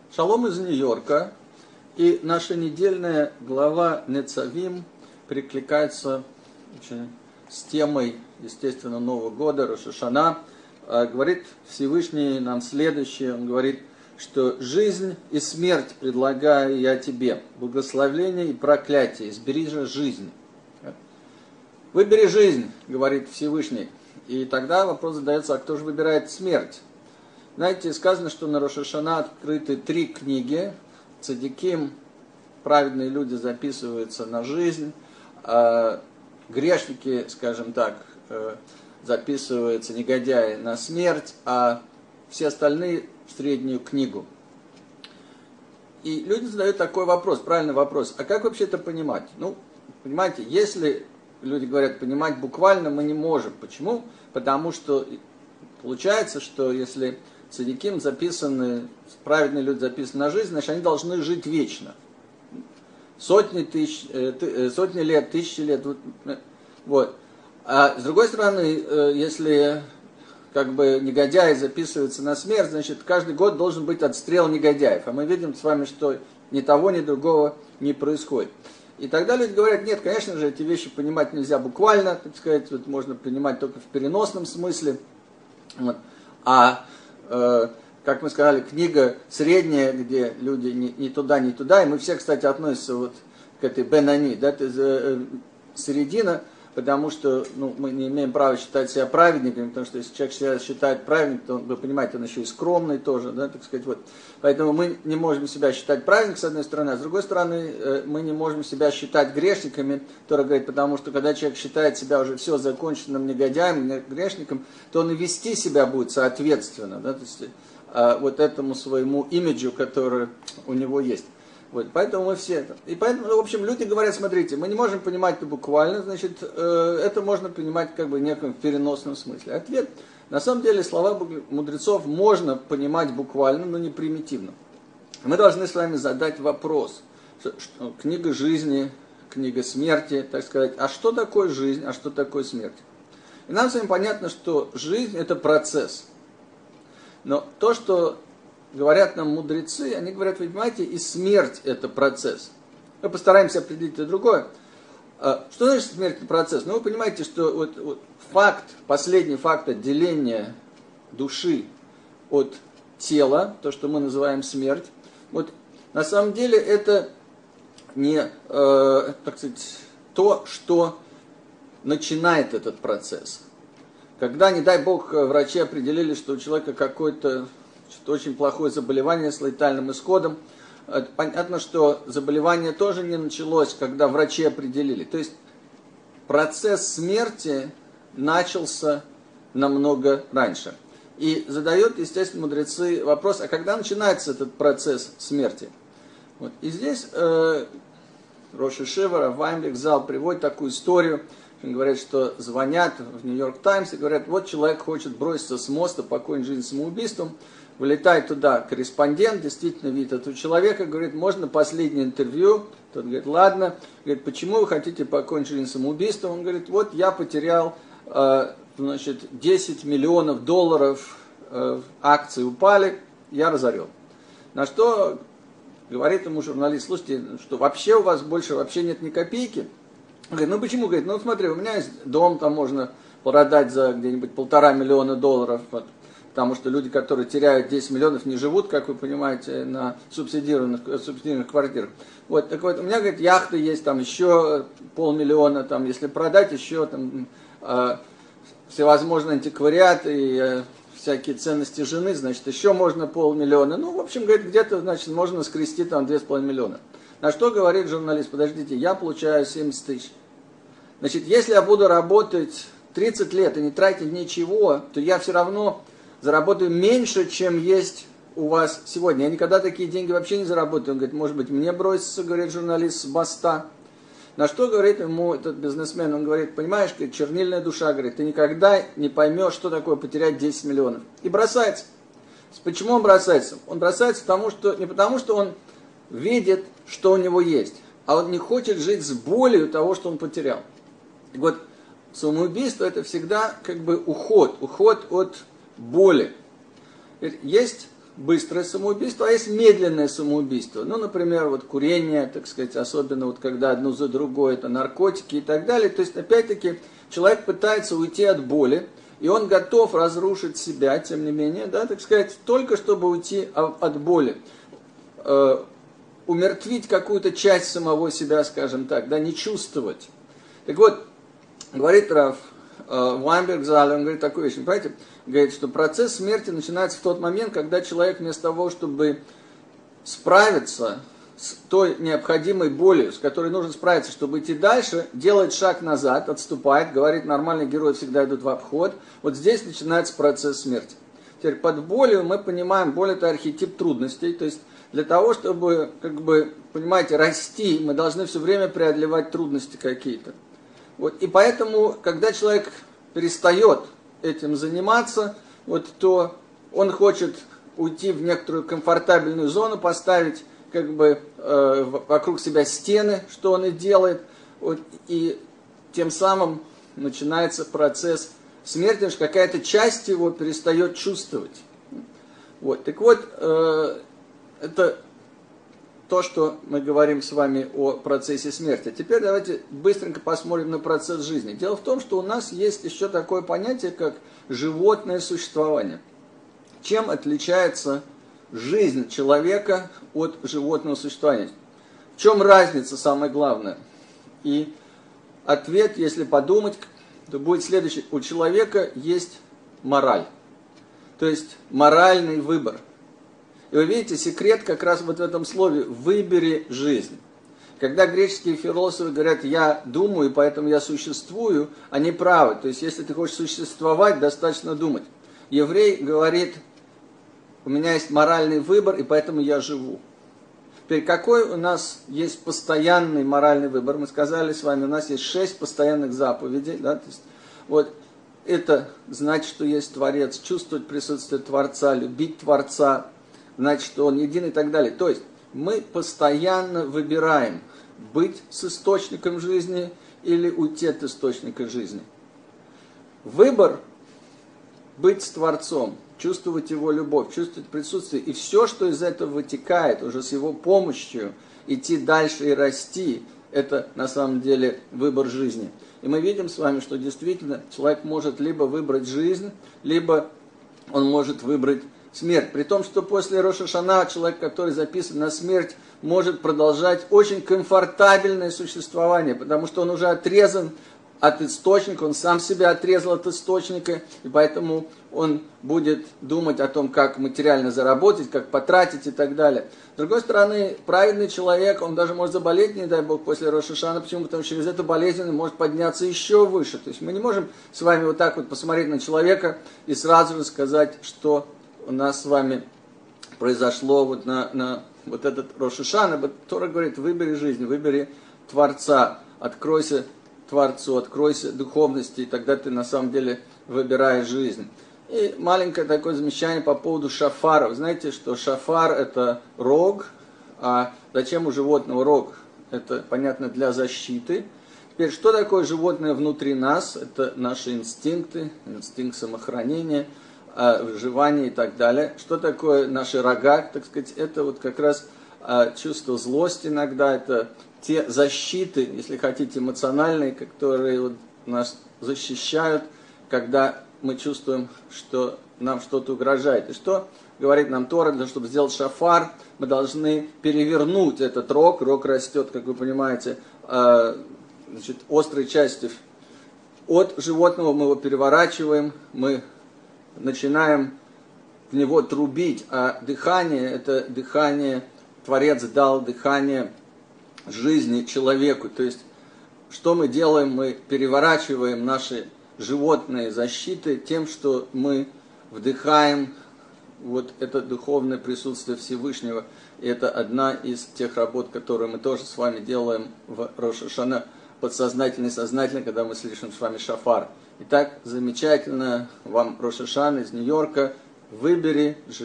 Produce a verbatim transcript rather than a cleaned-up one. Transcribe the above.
Шалом из Нью-Йорка. И наша недельная глава Нецавим перекликается с темой, естественно, Нового года, Рош ха-Шана. Говорит Всевышний нам следующее. Он говорит, что жизнь и смерть предлагаю я тебе, благословление и проклятие, избери же жизнь. Выбери жизнь, говорит Всевышний. И тогда вопрос задается, а кто же выбирает смерть? Знаете, сказано, что на Рош ха-Шана открыты три книги. Цадиким, праведные люди, записываются на жизнь. А грешники, скажем так, записываются, негодяи, на смерть. А все остальные в среднюю книгу. И люди задают такой вопрос, правильный вопрос. А как вообще это понимать? Ну, понимаете, если люди говорят, понимать буквально мы не можем. Почему? Потому что получается, что если цадиким записаны, праведные люди записаны на жизнь, значит, они должны жить вечно. Сотни, тысяч, сотни лет, тысячи лет. Вот. А с другой стороны, если как бы негодяи записываются на смерть, значит, каждый год должен быть отстрел негодяев. А мы видим с вами, что ни того, ни другого не происходит. И тогда люди говорят, нет, конечно же, эти вещи понимать нельзя буквально, так сказать, вот можно принимать только в переносном смысле. Вот. А, э, как мы сказали, книга средняя, где люди не, не туда, не туда, и мы все, кстати, относимся вот к этой Бенани, да, это э, середина, потому что ну, мы не имеем права считать себя праведниками, потому что если человек себя считает праведником, то, он, вы понимаете, он еще и скромный тоже, да, так сказать, вот. Поэтому мы не можем себя считать праведниками, с одной стороны, а с другой стороны, мы не можем себя считать грешниками, который говорит, потому что когда человек считает себя уже все законченным негодяем, грешником, то он и вести себя будет соответственно, да, то есть, вот этому своему имиджу, который у него есть. Вот, поэтому мы все это. И поэтому, в общем, люди говорят, смотрите, мы не можем понимать это буквально, значит, э, это можно понимать как бы в неком переносном смысле. Ответ, на самом деле, слова мудрецов можно понимать буквально, но не примитивно. Мы должны с вами задать вопрос. Что, что, книга жизни, книга смерти, так сказать, а что такое жизнь, а что такое смерть? И нам с вами понятно, что жизнь это процесс. Но то, что говорят нам мудрецы, они говорят, вы понимаете, и смерть это процесс. Мы постараемся определить это другое. Что значит смерть это процесс? Ну, вы понимаете, что вот, вот факт, последний факт отделения души от тела, то, что мы называем смерть, вот на самом деле это не, э, так сказать, то, что начинает этот процесс. Когда, не дай бог, врачи определили, что у человека какой-то что очень плохое заболевание с летальным исходом. Понятно, что заболевание тоже не началось, когда врачи определили. То есть процесс смерти начался намного раньше. И задают, естественно, мудрецы вопрос, а когда начинается этот процесс смерти? Вот. И здесь э, Рош ха-Шива, Рав Вайнберг зал приводит такую историю. Он говорит, что звонят в Нью-Йорк Таймс и говорят, вот человек хочет броситься с моста, покончить жизнь самоубийством. Вылетает туда корреспондент, действительно видит этого человека, говорит, можно последнее интервью? Тот говорит, ладно. Говорит, почему вы хотите покончить жизнь самоубийством? Он говорит, вот я потерял э, значит, десять миллионов долларов, э, акции упали, я разорен. На что говорит ему журналист, слушайте, что вообще у вас больше вообще нет ни копейки? Он говорит, ну почему? Говорит, ну смотри, у меня есть дом, там можно продать за где-нибудь полтора миллиона долларов, вот. Потому что люди, которые теряют десять миллионов, не живут, как вы понимаете, на субсидированных, субсидированных квартирах. Вот, так вот, у меня, говорит, яхта есть, там еще полмиллиона, там, если продать, еще там э, всевозможные антиквариаты и э, всякие ценности жены, значит, еще можно полмиллиона. Ну, в общем, говорит, где-то, значит, можно скрести там две с половиной миллиона. На что говорит журналист, подождите, я получаю семьдесят тысяч. Значит, если я буду работать тридцать лет и не тратить ничего, то я все равно заработаю меньше, чем есть у вас сегодня. Я никогда такие деньги вообще не заработаю. Он говорит, может быть, мне бросится, говорит журналист, с моста. На что говорит ему этот бизнесмен? Он говорит, понимаешь, говорит, чернильная душа, говорит, ты никогда не поймешь, что такое потерять десять миллионов. И бросается. Почему он бросается? Он бросается потому, что, не потому, что он видит, что у него есть, а он не хочет жить с болью того, что он потерял. И вот самоубийство это всегда как бы уход, уход от боли. Есть быстрое самоубийство, а есть медленное самоубийство. Ну, например, вот курение, так сказать, особенно вот когда одно за другое, это наркотики и так далее. То есть, опять-таки, человек пытается уйти от боли, и он готов разрушить себя, тем не менее, да, так сказать, только чтобы уйти от боли. Э, умертвить какую-то часть самого себя, скажем так, да, не чувствовать. Так вот, говорит Рав Вайнберг Зале, он говорит такую вещь, понимаете, говорит, что процесс смерти начинается в тот момент, когда человек вместо того, чтобы справиться с той необходимой болью, с которой нужно справиться, чтобы идти дальше, делает шаг назад, отступает, говорит, нормальные герои всегда идут в обход. Вот здесь начинается процесс смерти. Теперь под болью мы понимаем, боль это архетип трудностей, то есть для того, чтобы, как бы, понимаете, расти, мы должны все время преодолевать трудности какие-то. Вот, и поэтому, когда человек перестает этим заниматься, вот, то он хочет уйти в некоторую комфортабельную зону, поставить как бы, э, вокруг себя стены, что он и делает, вот, и тем самым начинается процесс смерти, потому что какая-то часть его перестает чувствовать. Вот, так вот, э, это то, что мы говорим с вами о процессе смерти. Теперь давайте быстренько посмотрим на процесс жизни. Дело в том, что у нас есть еще такое понятие, как животное существование. Чем отличается жизнь человека от животного существования? В чем разница, самое главное? И ответ, если подумать, то будет следующий. У человека есть мораль, то есть моральный выбор. И вы видите, секрет как раз вот в этом слове «выбери жизнь». Когда греческие философы говорят «я думаю, поэтому я существую», они правы. То есть, если ты хочешь существовать, достаточно думать. Еврей говорит «у меня есть моральный выбор, и поэтому я живу». Теперь, какой у нас есть постоянный моральный выбор? Мы сказали с вами, у нас есть шесть постоянных заповедей. Да? То есть, вот, это значит, что есть Творец, чувствовать присутствие Творца, любить Творца, значит, что он един и так далее. То есть мы постоянно выбираем быть с источником жизни или уйти от источника жизни. Выбор быть с Творцом, чувствовать его любовь, чувствовать присутствие и все, что из этого вытекает, уже с его помощью идти дальше и расти, это на самом деле выбор жизни. И мы видим с вами, что действительно человек может либо выбрать жизнь, либо он может выбрать смерть. При том, что после Рош ха-Шана человек, который записан на смерть, может продолжать очень комфортабельное существование, потому что он уже отрезан от источника, он сам себя отрезал от источника, и поэтому он будет думать о том, как материально заработать, как потратить и так далее. С другой стороны, праведный человек, он даже может заболеть, не дай Бог, после Рош ха-Шана. Почему? Потому что через эту болезнь он может подняться еще выше. То есть мы не можем с вами вот так вот посмотреть на человека и сразу же сказать, что у нас с вами произошло вот на, на вот этот Рош ха-Шана. Тора говорит, выбери жизнь, выбери Творца, откройся Творцу, откройся духовности, и тогда ты на самом деле выбираешь жизнь. И маленькое такое замечание по поводу шафара. Вы знаете, что шафар это рог, а зачем у животного рог? Это, понятно, для защиты. Теперь, что такое животное внутри нас? Это наши инстинкты, инстинкт самохранения, выживания и так далее. Что такое наши рога, так сказать? Это вот как раз чувство злости иногда, это те защиты, если хотите, эмоциональные, которые вот нас защищают, когда мы чувствуем, что нам что-то угрожает. И что говорит нам Тора, для того, чтобы сделать шафар, мы должны перевернуть этот рог. Рог растет, как вы понимаете, значит, острой частью от животного, мы его переворачиваем, мы начинаем в него трубить, а дыхание, это дыхание, Творец дал дыхание жизни человеку. То есть, что мы делаем? Мы переворачиваем наши животные защиты тем, что мы вдыхаем вот это духовное присутствие Всевышнего. И это одна из тех работ, которые мы тоже с вами делаем в Рош ха-Шана, подсознательно и сознательно, когда мы слышим с вами шафар. Итак, замечательно вам Рош ха-Шана из Нью-Йорка. Выбери жизнь.